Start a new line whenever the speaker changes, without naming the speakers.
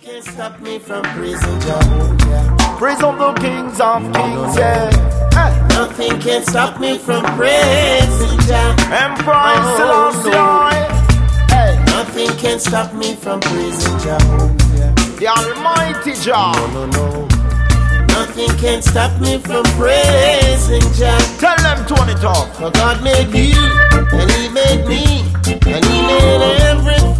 can stop me from praising Jehovah.
Praise of the kings of kings, yeah.
Nothing can stop me from praising Jehovah.
Emperor Selassie. Hey.
Nothing can stop me from praising Jehovah.
The Almighty Jah.
No. Nothing can stop me from praising Jehovah.
Tell them Tony talk.
For God made you, and He made me, and He made everything.